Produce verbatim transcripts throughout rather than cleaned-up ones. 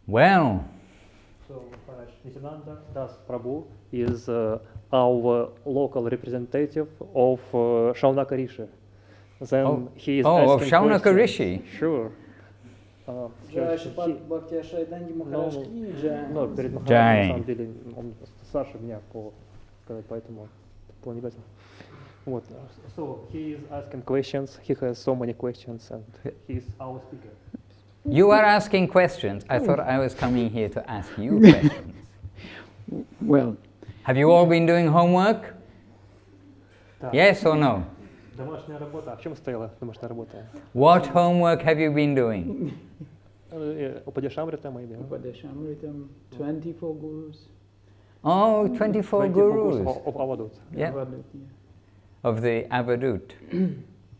Well, So, Nityananda Das Prabhu is uh, our local representative of uh, Shaunaka Rishi. Then oh, he is oh of asking Shaunaka questions. Rishi. Sure. Uh, Джай he- Шипат Бхакти Шайданги Махарадж Ну, Ки Джай. ну, перед Махараджем, Джай. на самом деле, он старше меня, по, сказать, поэтому по негативу. Вот. So, he is asking questions, he has so many questions, and he is our speaker. You are asking questions. I thought I was coming here to ask you questions. Well, Have you all been doing homework? Так. Yes or no? Домашняя работа. А в чем стояла домашняя работа? What homework have you been doing? Э, Упадешамрита мы идем. Upadeshamritam, twenty-four gurus. Oh, twenty-four gurus of Avadut. Yeah. Avadut, yeah. of the Avadut. We want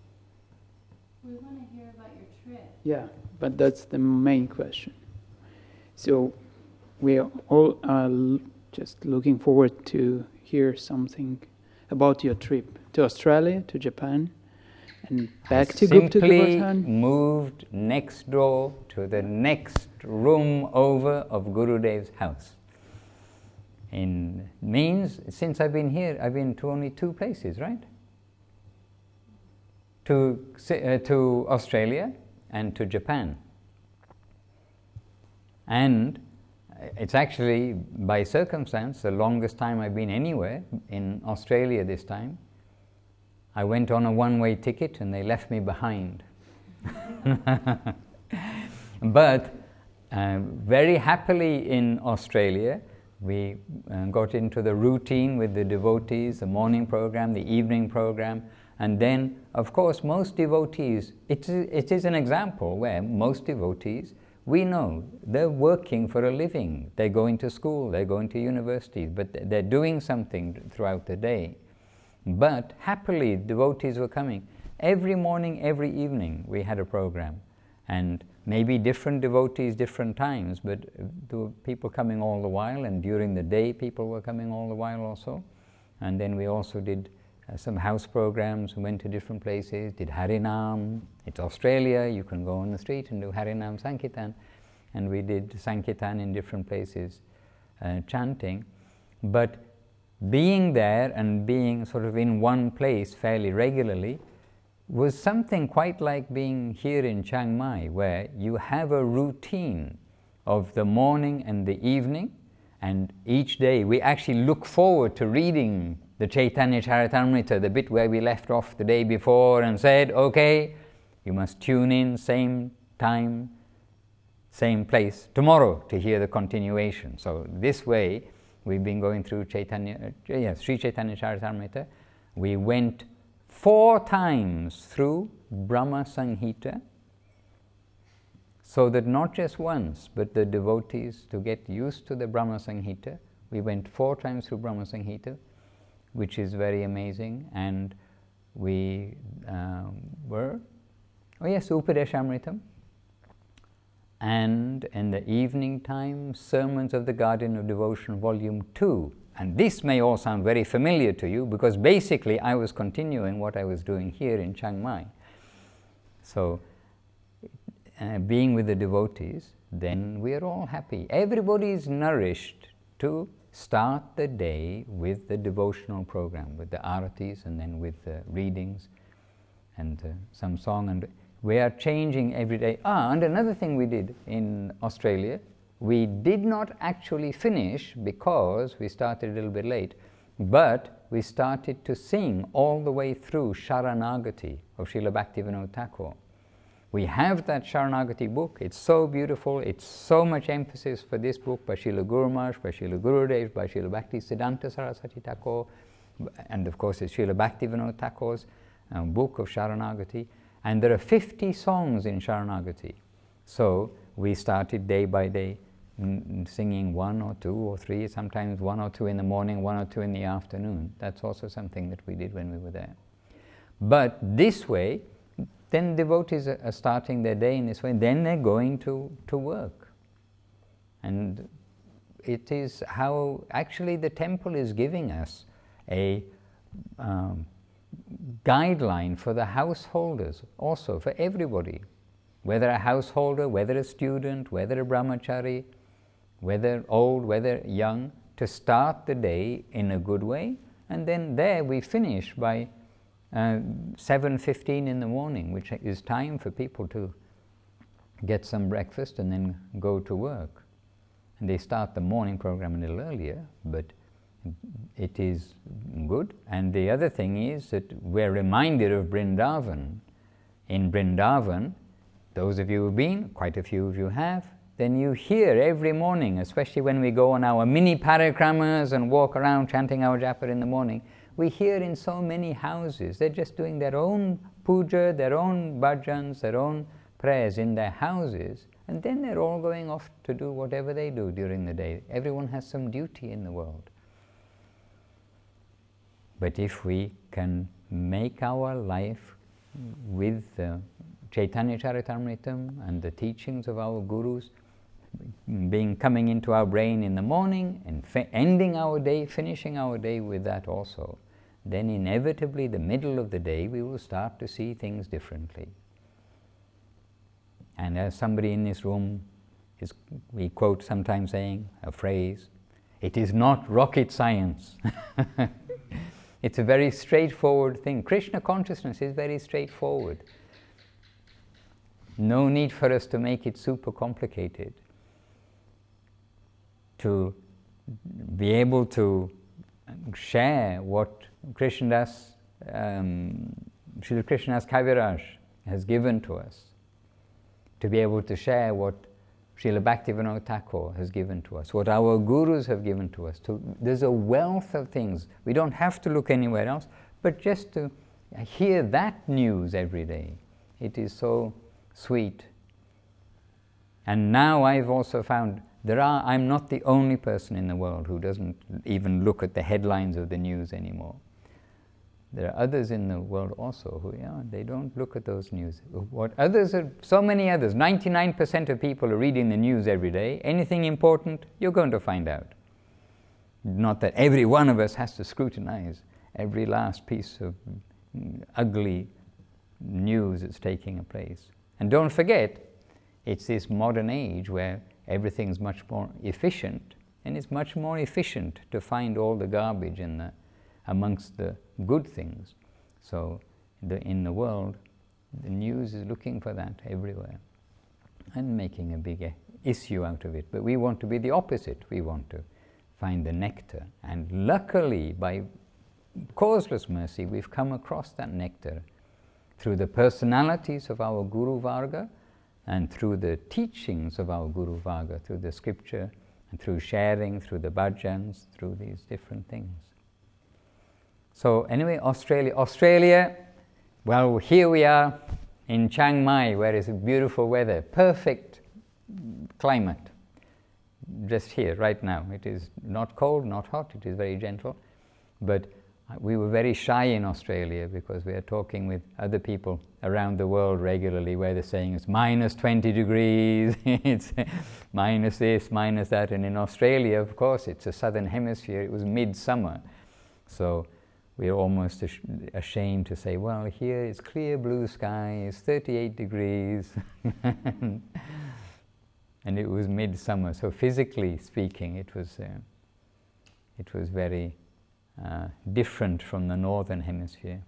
to hear about your trip. Yeah, but that's the main question. So we are all are l- just looking forward to hear something about your trip to Australia, to Japan, and back to Gupta Simply Govardhan. moved next door to the next room over of Gurudev's house. In means, since I've been here, I've been to only two places, right? To, Si- uh, to Australia and to Japan. And it's actually, by circumstance, the longest time I've been anywhere. In Australia this time, I went on a one-way ticket and they left me behind. But uh, very happily in Australia, we uh, got into the routine with the devotees, the morning program, the evening program, and then, of course, most devotees, it is, it is an example where most devotees, we know they're working for a living. They're going to school, they're going to universities, but they're doing something throughout the day. But happily, devotees were coming. Every morning, every evening, we had a program. And maybe different devotees, different times, but there were people coming all the while, and during the day, people were coming all the while also. And then we also did uh, some house programs, we went to different places, did Harinam. It's Australia, you can go on the street and do Harinam Sankirtan. And we did Sankirtan in different places, uh, chanting. But being there and being sort of in one place fairly regularly was something quite like being here in Chiang Mai, where you have a routine of the morning and the evening, and each day we actually look forward to reading the Chaitanya Charitamrita, the bit where we left off the day before, and said, okay, you must tune in same time, same place tomorrow to hear the continuation. So this way, we've been going through Chaitanya, uh, yes, Sri Chaitanya Charitamrita. We went four times through Brahma Sanghita, so that not just once, but the devotees, to get used to the Brahma Sanghita, we went four times through Brahma Sanghita, which is very amazing. And we um, were, oh yes, Upadeshamritam. And in the evening time, Sermons of the Guardian of Devotion, Volume two. And this may all sound very familiar to you, because basically I was continuing what I was doing here in Chiang Mai. So, uh, being with the devotees, then we are all happy. Everybody is nourished to start the day with the devotional program, with the aratis and then with the readings and uh, some song. And we are changing every day. Ah, and another thing we did in Australia, we did not actually finish because we started a little bit late, but we started to sing all the way through Sharanagati of Srila Bhaktivinoda Thakur. We have that Sharanagati book. It's so beautiful. It's so much emphasis for this book by Srila Guru Maharaj, by Srila Gurudev, by Srila Bhakti Siddhanta Saraswati Thakur, and of course it's Srila Bhaktivinoda Thakur's um, book of Sharanagati. And there are fifty songs in Sharanagati. So we started day by day mm, singing one or two or three, sometimes one or two in the morning, one or two in the afternoon. That's also something that we did when we were there. But this way, then devotees are starting their day in this way, then they're going to, to work. And it is how actually the temple is giving us a um, guideline for the householders, also for everybody. whether a householder, whether a student, whether a brahmachari, whether old, whether young, to start the day in a good way. And then there we finish by uh, seven fifteen in the morning, which is time for people to get some breakfast and then go to work. And they start the morning program a little earlier, but it is good. And the other thing is that we're reminded of Vrindavan. In Vrindavan, those of you who've been, quite a few of you have, then you hear every morning, especially when we go on our mini parikramas and walk around chanting our japa in the morning, we hear in so many houses, they're just doing their own puja, their own bhajans, their own prayers in their houses, and then they're all going off to do whatever they do during the day. Everyone has some duty in the world. But if we can make our life with uh, Chaitanya Charitamritam and the teachings of our gurus being coming into our brain in the morning and fi- ending our day, finishing our day with that also, then inevitably the middle of the day we will start to see things differently. And as somebody in this room, is, we quote sometimes saying a phrase, it is not rocket science. It's a very straightforward thing. Krishna consciousness is very straightforward. No need for us to make it super complicated. To be able to share what Krishnadas, um, Srila Krishnadas Kaviraj has given to us, to be able to share what Srila Bhaktivinoda Thakur has given to us, what our gurus have given to us. To, there's a wealth of things. We don't have to look anywhere else, but just to hear that news every day. It is so sweet. And now I've also found there are, I'm not the only person in the world who doesn't even look at the headlines of the news anymore. There are others in the world also who, yeah, they don't look at those news. What others are, so many others, ninety-nine percent of people are reading the news every day. Anything important, you're going to find out. Not that every one of us has to scrutinize every last piece of ugly news that's taking place. And don't forget, it's this modern age where everything's much more efficient, and it's much more efficient to find all the garbage in the, amongst the good things. So the, in the world, the news is looking for that everywhere and making a big issue out of it. But we want to be the opposite. We want to find the nectar. And luckily, by causeless mercy, we've come across that nectar through the personalities of our Guru Varga and through the teachings of our Guru Varga, through the scripture, and through sharing, through the bhajans, through these different things. So anyway, Australia. Australia, well, here we are in Chiang Mai, where it's beautiful weather, perfect climate. Just here, right now. It is not cold, not hot, it is very gentle. But we were very shy in Australia because we are talking with other people around the world regularly where they're saying it's minus twenty degrees, it's minus this, minus that. And in Australia, of course, it's a southern hemisphere, it was midsummer. So we're almost ash- ashamed to say, well, here it's clear blue sky, it's thirty-eight degrees. And it was midsummer, so physically speaking, it was, uh, it was very uh, different from the northern hemisphere.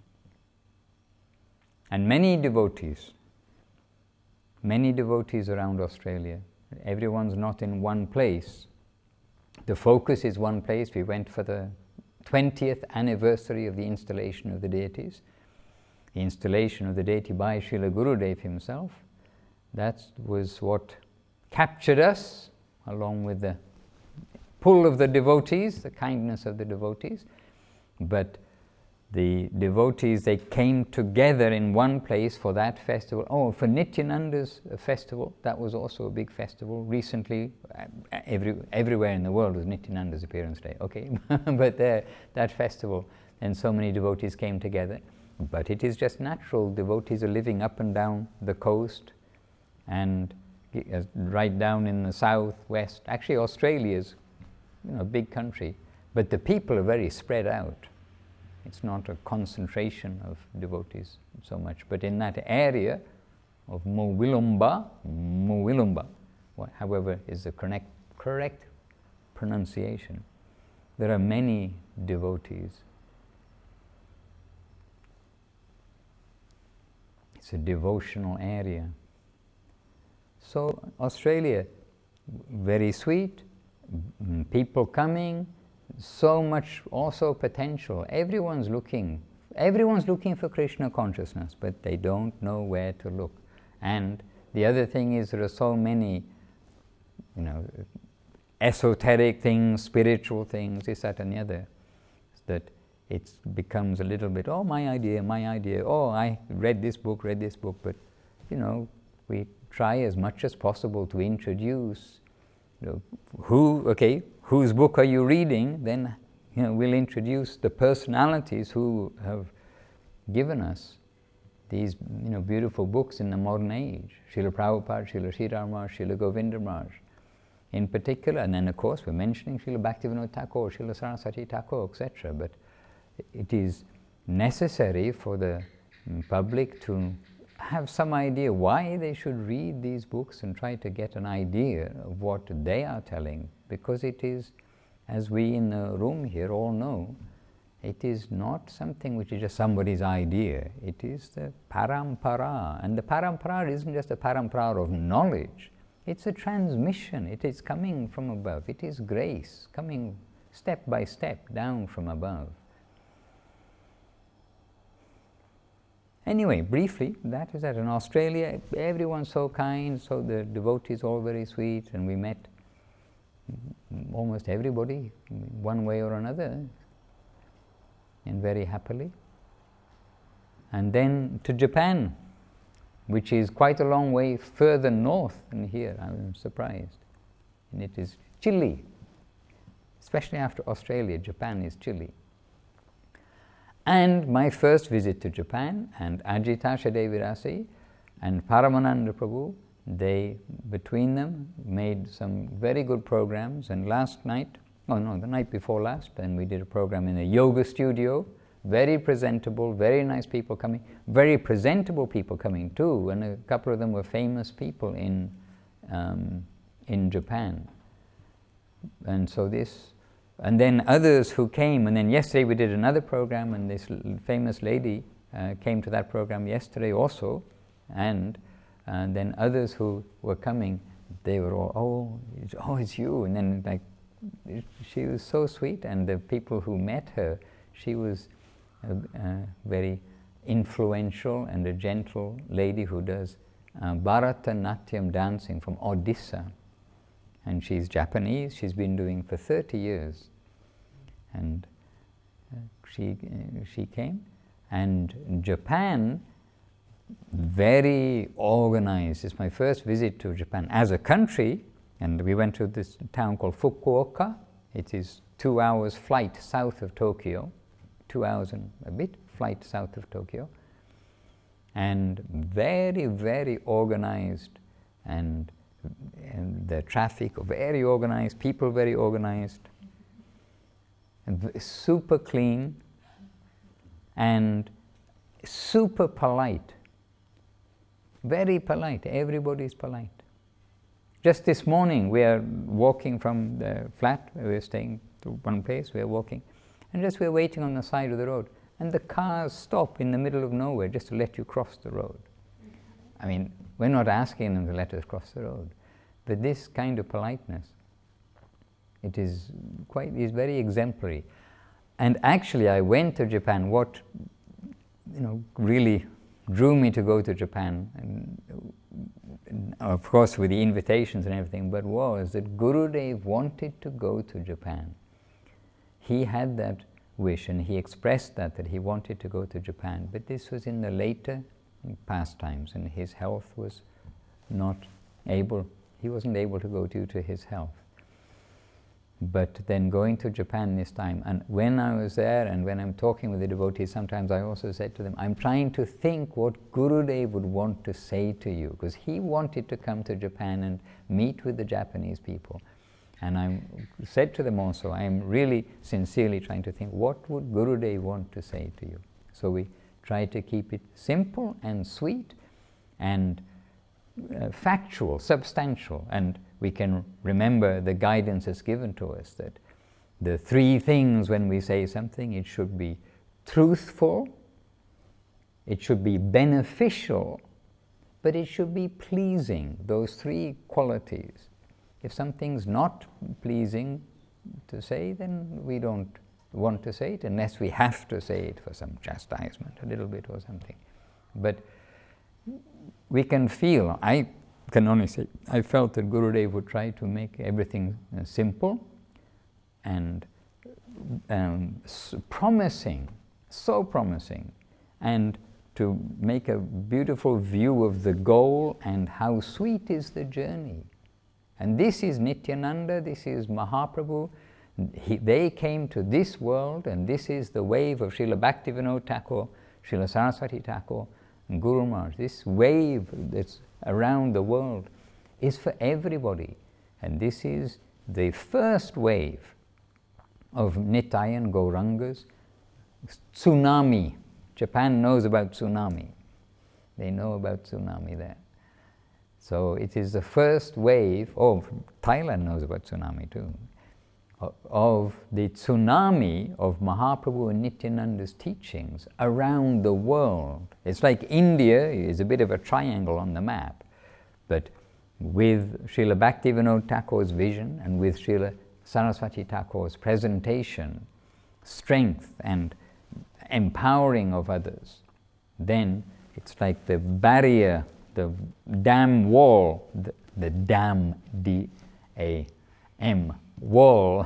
And many devotees, many devotees around Australia. Everyone's not in one place. The focus is one place. We went for the twentieth anniversary of the installation of the deities, the installation of the deity by Srila Gurudev himself. That was what captured us, along with the pull of the devotees, the kindness of the devotees. But the devotees, they came together in one place for that festival. Oh, for Nityananda's festival, that was also a big festival. Recently, every, everywhere in the world was Nityananda's appearance day, okay? But there, that festival, and so many devotees came together. But it is just natural. Devotees are living up and down the coast, and right down in the south, west. Actually, Australia is, you know, a big country, but the people are very spread out. It's not a concentration of devotees so much, but in that area, of Mowilumba, Mowilumba, however is the correct, correct pronunciation. There are many devotees. It's a devotional area. So Australia, very sweet, people coming, so much also potential. Everyone's looking, everyone's looking for Krishna consciousness, but they don't know where to look. And the other thing is there are so many, you know, esoteric things, spiritual things, this, that, and the other, that it becomes a little bit, oh, my idea, my idea, oh, I read this book, read this book, but, you know, we try as much as possible to introduce, you know, who, okay, whose book are you reading? Then, you know, we'll introduce the personalities who have given us these, you know, beautiful books in the modern age. Srila Prabhupada, Srila Sridhar Maharaj, Srila Govinda Maharaj, in particular, and then of course we're mentioning Srila Bhaktivinoda Thakur, Srila Saraswati Thakur, et cetera. But it is necessary for the public to have some idea why they should read these books and try to get an idea of what they are telling, because it is, as we in the room here all know, it is not something which is just somebody's idea. It is the parampara, and the parampara isn't just a parampara of knowledge. It's a transmission. It is coming from above. It is grace coming step by step down from above. Anyway, briefly, that is that. In Australia, everyone's so kind, so the devotees all very sweet, and we met almost everybody one way or another, and very happily. And then to Japan, which is quite a long way further north than here. I'm surprised. And it is chilly. Especially after Australia, Japan is chilly. And my first visit to Japan, and Ajita Shadevirasi and Paramananda Prabhu, they, between them, made some very good programs. And last night, oh no, the night before last, and we did a program in a yoga studio. Very presentable, very nice people coming, very presentable people coming too, and a couple of them were famous people in um, in Japan. And so this, and then others who came, and then yesterday we did another program, and this l- famous lady uh, came to that program yesterday also, and, and then others who were coming, they were all, oh, it's, oh, it's you, and then like, it, she was so sweet, and the people who met her, she was a, a very influential and a gentle lady who does uh, Bharatanatyam dancing from Odisha. And she's Japanese, she's been doing for thirty years. And uh, she, uh, she came. And Japan, very organized. It's my first visit to Japan as a country, and we went to this town called Fukuoka. It is two hours flight south of Tokyo. Two hours and a bit flight south of Tokyo, and very, very organized, and, and the traffic very organized, people very organized, and super clean, and super polite, very polite, everybody's polite. Just this morning we are walking from the flat where we're staying to one place, we're walking, and just we're waiting on the side of the road, and the cars stop in the middle of nowhere just to let you cross the road. I mean, we're not asking them to let us cross the road, but this kind of politeness, it is quite, is very exemplary. And actually, I went to Japan. What, you know, really drew me to go to Japan, and of course with the invitations and everything, but was that Gurudev wanted to go to Japan. He had that wish, and he expressed that, that he wanted to go to Japan, but this was in the later pastimes, and his health was not able, he wasn't able to go due to his health. But then going to Japan this time, and when I was there, and when I'm talking with the devotees, sometimes I also said to them, I'm trying to think what Gurudev would want to say to you, because he wanted to come to Japan and meet with the Japanese people. And I said to them also, I am really sincerely trying to think, what would Gurudev want to say to you? So we try to keep it simple and sweet, and uh, factual, substantial, and we can remember the guidance that's given to us that the three things when we say something, it should be truthful, it should be beneficial, but it should be pleasing, those three qualities. If something's not pleasing to say, then we don't want to say it unless we have to say it for some chastisement, a little bit or something. But we can feel, I can only say, I felt that Gurudev would try to make everything uh, simple and um, s- promising, so promising, and to make a beautiful view of the goal and how sweet is the journey. And this is Nityananda, this is Mahaprabhu. He, they came to this world, and this is the wave of Srila Bhaktivinoda Thakur, Srila Saraswati Thakur, and Guru Maharaj. This wave that's around the world is for everybody. And this is the first wave of Nitayan Gaurangas. Tsunami. Japan knows about tsunami. They know about tsunami there. So it is the first wave, oh, Thailand knows about tsunami too, of the tsunami of Mahaprabhu and Nityananda's teachings around the world. It's like India is a bit of a triangle on the map, but with Srila Bhaktivinoda Thakur's vision and with Srila Saraswati Thakur's presentation, strength and empowering of others, then it's like the barrier, the dam wall, the, the dam, D A M, wall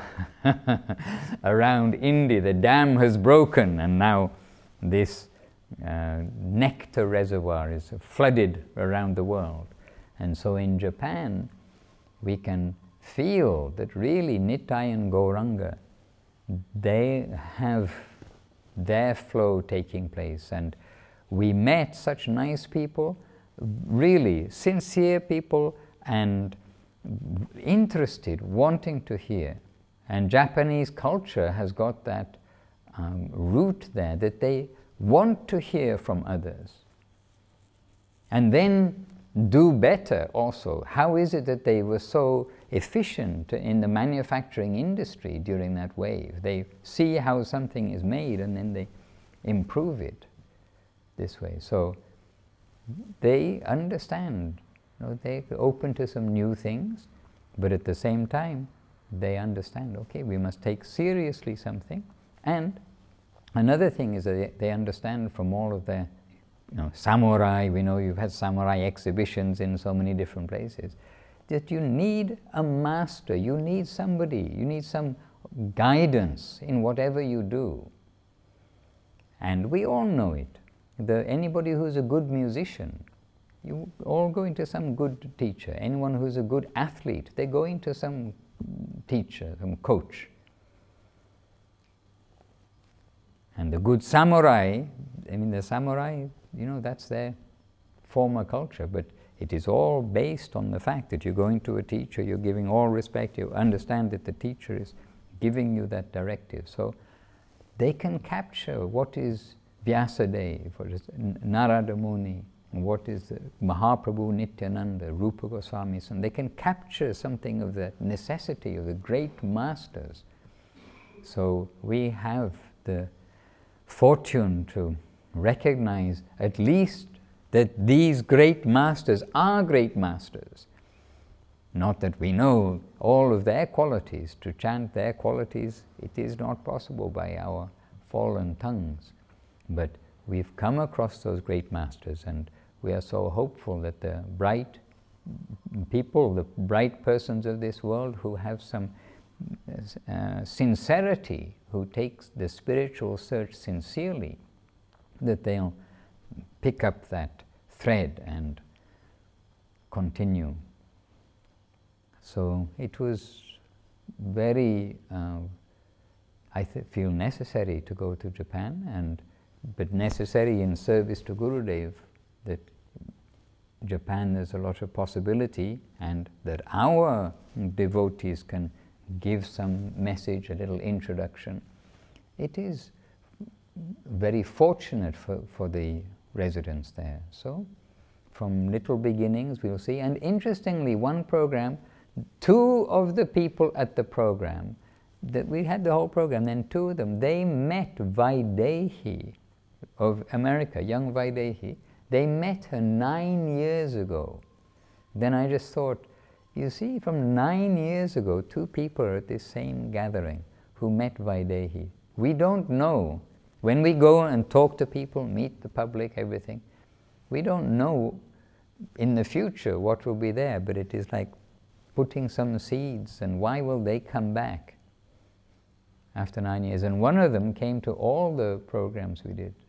around India. The dam has broken, and now this uh, nectar reservoir is flooded around the world. And so in Japan, we can feel that really Nitai and Gauranga, they have their flow taking place. And we met such nice people, really sincere people, and interested, wanting to hear. And Japanese culture has got that um, root there, that they want to hear from others. And then do better also. How is it that they were so efficient in the manufacturing industry during that wave? They see how something is made and then they improve it this way. So they understand. You know, they're open to some new things, but at the same time, they understand, okay, we must take seriously something. And another thing is that they, they understand from all of their, you know, samurai, we know you've had samurai exhibitions in so many different places, that you need a master, you need somebody, you need some guidance in whatever you do. And we all know it. The, anybody who's a good musician, you all go into some good teacher. Anyone who's a good athlete, they go into some teacher, some coach. And the good samurai, I mean the samurai, you know, that's their former culture, but it is all based on the fact that you're going to a teacher, you're giving all respect, you understand that the teacher is giving you that directive. So they can capture what is Vyasadeva, what is Narada Muni, what is the Mahaprabhu Nityananda, Rupa Goswami, and they can capture something of that necessity of the great masters. So we have the fortune to recognize at least that these great masters are great masters. Not that we know all of their qualities. To chant their qualities, it is not possible by our fallen tongues. But we've come across those great masters, and we are so hopeful that the bright people, the bright persons of this world who have some uh, sincerity, who takes the spiritual search sincerely, that they'll pick up that thread and continue. So it was very, uh, I th- feel necessary to go to Japan, and but necessary in service to Gurudev, that Japan there's a lot of possibility, and that our devotees can give some message, a little introduction. It is very fortunate for, for the residents there. So from little beginnings, we'll see. And interestingly, one program, two of the people at the program, that we had the whole program, then two of them, they met Vaidehi of America, young Vaidehi. They met her nine years ago. Then I just thought, you see, from nine years ago, two people are at this same gathering who met Vaidehi. We don't know. When we go and talk to people, meet the public, everything, we don't know in the future what will be there, but it is like putting some seeds, and why will they come back after nine years? And one of them came to all the programs we did.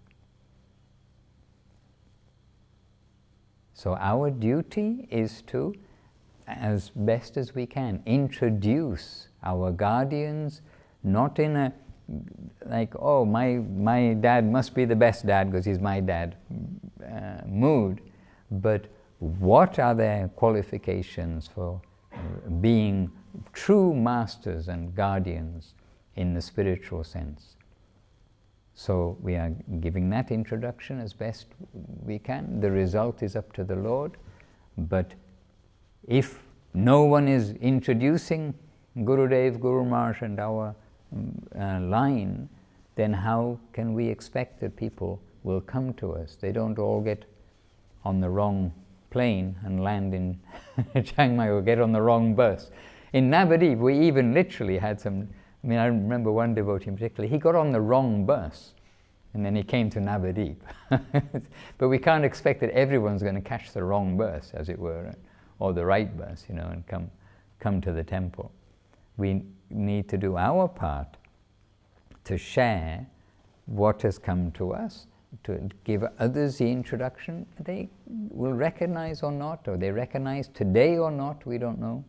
So our duty is to, as best as we can, introduce our guardians, not in a, like, oh, my, my dad must be the best dad because he's my dad uh, mood, but what are their qualifications for being true masters and guardians in the spiritual sense. So we are giving that introduction as best we can. The result is up to the Lord, but if no one is introducing Gurudev, Guru Maharaj and our uh, line, then how can we expect that people will come to us? They don't all get on the wrong plane and land in Chiang Mai or get on the wrong bus. In Navadip, we even literally had some, I mean, I remember one devotee in particular, he got on the wrong bus and then he came to Navadip. But we can't expect that everyone's going to catch the wrong bus, as it were, or the right bus, you know, and come, come to the temple. We need to do our part to share what has come to us, to give others the introduction. They will recognize or not, or they recognize today or not, we don't know.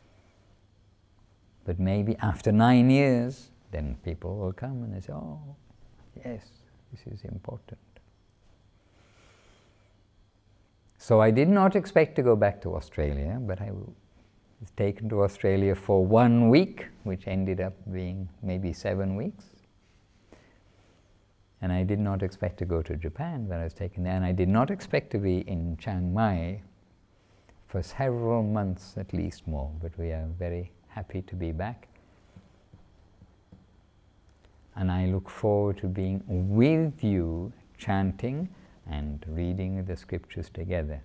But maybe after nine years, then people will come and they say, oh, yes, this is important. So I did not expect to go back to Australia, but I was taken to Australia for one week, which ended up being maybe seven weeks. And I did not expect to go to Japan, but I was taken there. And I did not expect to be in Chiang Mai for several months at least more, but we are very happy to be back. And I look forward to being with you, chanting and reading the scriptures together.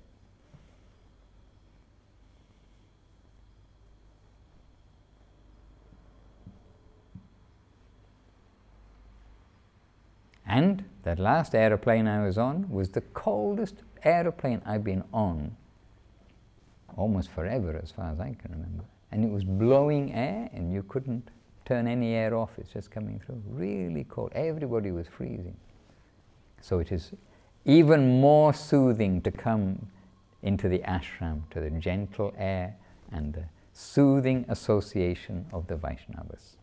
And that last aeroplane I was on was the coldest aeroplane I've been on almost forever, as far as I can remember. And it was blowing air, and you couldn't turn any air off. It's just coming through. Really cold. Everybody was freezing. So it is even more soothing to come into the ashram, to the gentle air and the soothing association of the Vaishnavas.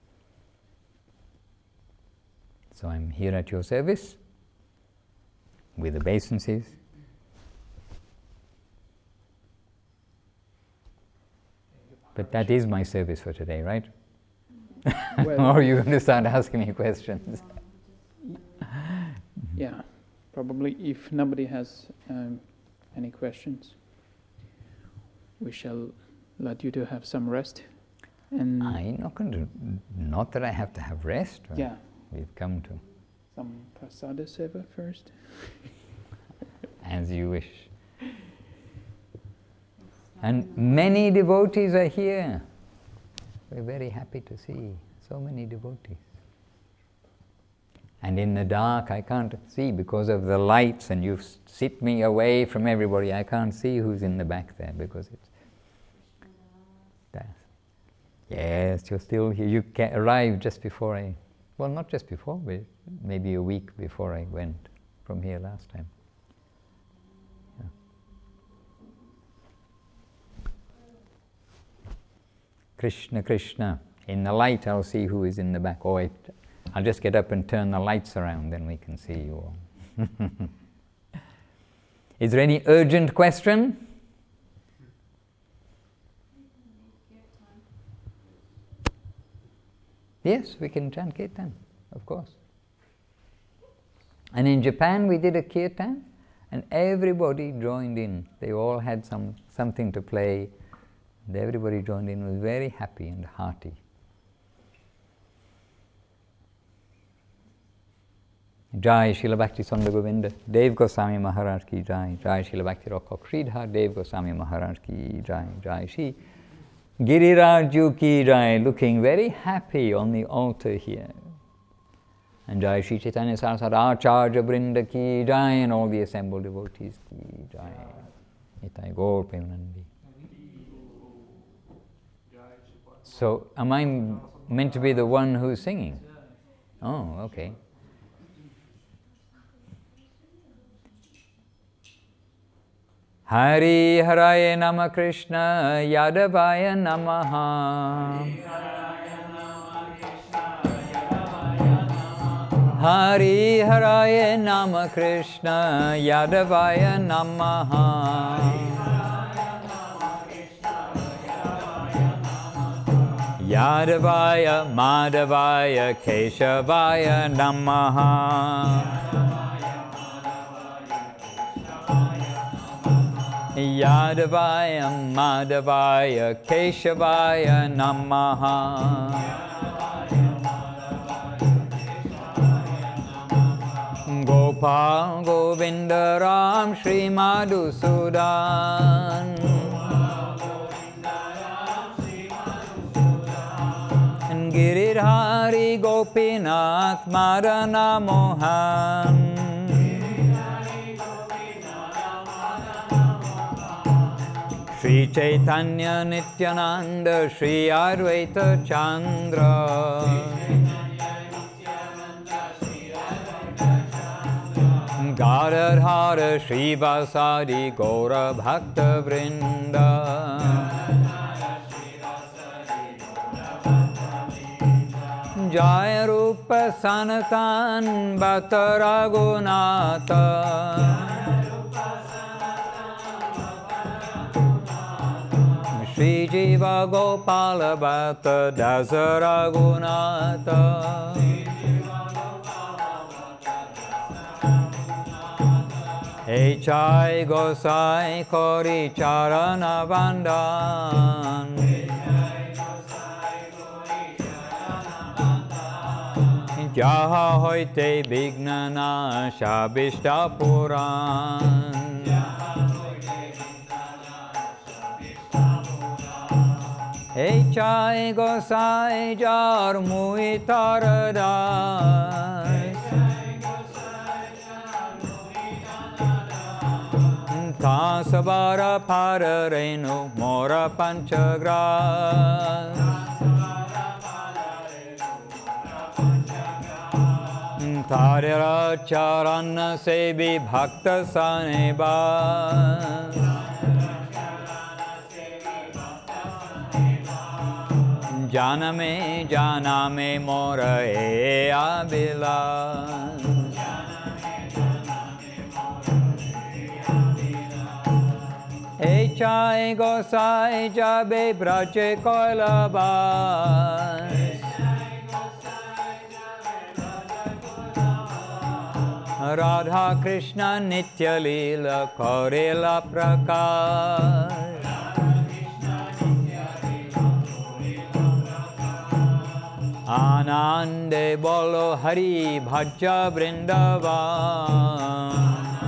So I'm here at your service with obeisances. But that is my service for today, right? Well, or are you going to start asking me questions? Yeah, probably if nobody has um, any questions, we shall let you to have some rest. And I'm not going to, not that I have to have rest. Right? Yeah. We've come to. Some prasada seva first. As you wish. And many devotees are here. We're very happy to see so many devotees. And in the dark I can't see because of the lights, and you sit me away from everybody. I can't see who's in the back there because it's there. Yes, you're still here. You arrived just before I, well, not just before, but maybe a week before I went from here last time. Yeah. Krishna, Krishna. In the light I'll see who is in the back. Or I'll just get up and turn the lights around, then we can see you all. Is there any urgent question? Yes, we can chant kirtan, of course. And in Japan we did a kirtan, And everybody joined in. They all had some something to play. And everybody joined in, was very happy and hearty. Jai Srila Bhakti Sundar Govinda, Dev Goswami Maharaj ki Jai, Jai Srila Bhakti Rakha Sridhar, Dev Goswami Maharaj ki Jai, Jai Shri Giriraj ki Jai, looking very happy on the altar here. And Jai Shri Chaitanya Saraswati Acharya Brinda ki Jai, and all the assembled devotees ki Jai. Nitai Gaur Premanandi. So, am I meant to be the one who's singing? Oh, okay. Hari Haraye Nama Krishna Yadavaya Namaha. Hari Haraye Nama Krishna Yadavaya Namaha. Yadavaya Madhavaya Keshavaya Namaha. Yadavaya Madhavaya Keshavaya Namaha. Gopal Govinda Ram Shri Madhusudan. And Giridhari Gopinath Madana Mohan. Shri Chaitanya Nityananda Shri Advaita Chandra. Gadadhara Shri Vasadi Gaura Bhakta Vrinda. Jaya Rupa Sanatan Bhatta Raghunatha. Shri Jiva Gopala Bhatta Dasa Raghunatha. Echai Gosai Kori Charana Vandan. Jaha Hoite Vignana Shabishta Puran. Echai Gosai Jar Muitaradas. Tasavara Pararenu Mora Panchagras. Tarira Charana Sebi Bhakta Saneba. Janame Janame Mora E Abila. Echai Gosai Jabe Brache Koilabas. Radha Krishna Nitya Leela Korela Prakash. Anande Bolo Hari Bhaja Vrindavan.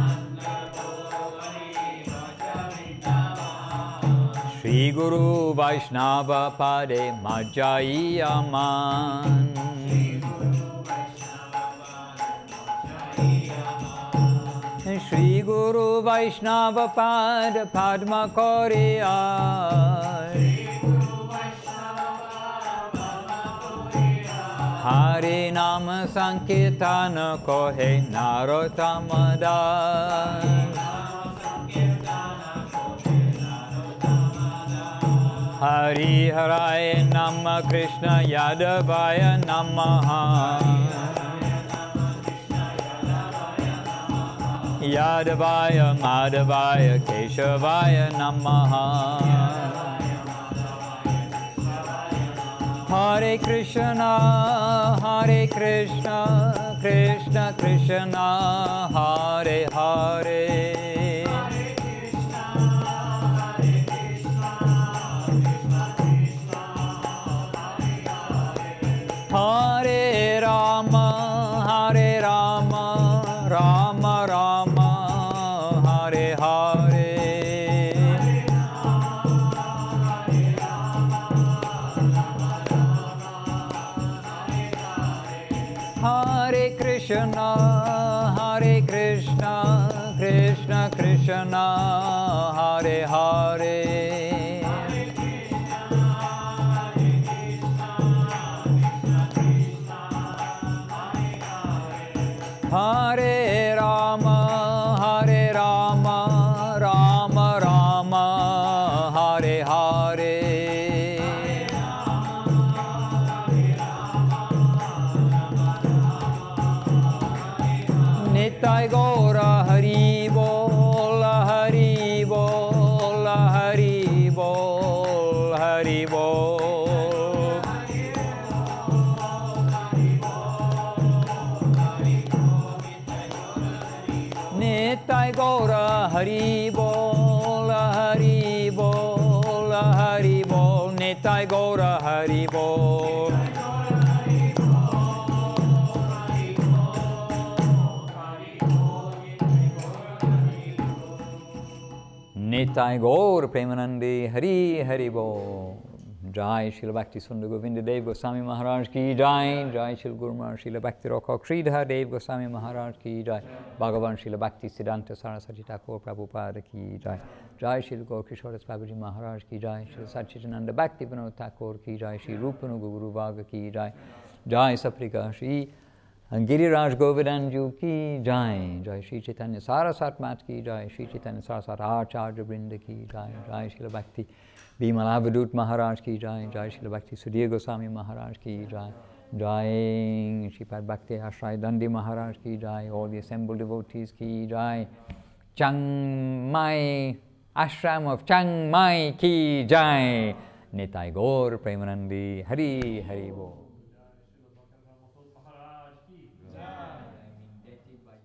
Shri Guru Vaishnava Pade Majai Aman. Shri Guru Vaishnava Pad Padma Koriya. Hari Nama Sankirtana Kohe Narotamadas. Hari Haraya Nama Krishna Yadavaya Namaha. Yadavaya Madhavaya Keshavaya Namaha. Hare Krishna, Hare Krishna, Krishna Krishna, Hare Hare. Hare Rama, Hare Rama, Rama Rama, Hare Hare. Hare Krishna, Hare Krishna, Krishna Krishna, Hare Hare. Hare Rama, Hare Rama, Rama Rama, Hare Hare. Nitai Gaura Hari Bol, Hari Bol, Hari Bol, Hari Bol. Nitai Gaura Hari Bol, Hari Bol, Hari Bol. Nitai Gaura Hari Bol. Nitai Gaur Premanande Hari Hari Bol. Jai Srila Bhakti Sundar Govinda Dev Goswami Maharaj Ki Jai. Jai Srila Guru Maharaj Srila Bhakti Rakha Sridhar Dev Goswami Maharaj Ki Jai. Bhagavan Srila Bhakti Siddhanta Saraswati Thakur Prabhupada Ki Jai. Jai Srila Gaur Kishoras Babaji Maharaj Ki Jai. Srila Satchitananda Bhakti Vinod Thakur Ki Jai. Sri Rupanuga Guru Vaga Ki Jai. Jai Saprika Sri and Giriraj Govardhanju Ki Jai. Jai Sri Chaitanya Saraswat Mat Ki Jai. Sri Chaitanya Saraswat Acharya Brinda Ki Jai. Jai Srila Bhakti Bimalavadut Maharaj Ki Jai. Jai Srila Bhakti Sudhir Goswami Maharaj Ki Jai. Jai Sripad Bhakti Ashray Dandi Maharaj Ki Jai. All the assembled devotees Ki Jai. Chiang Mai Ashram of Chiang Mai Ki Jai. Nitai Gaur Premanandi Hari Hari Bol.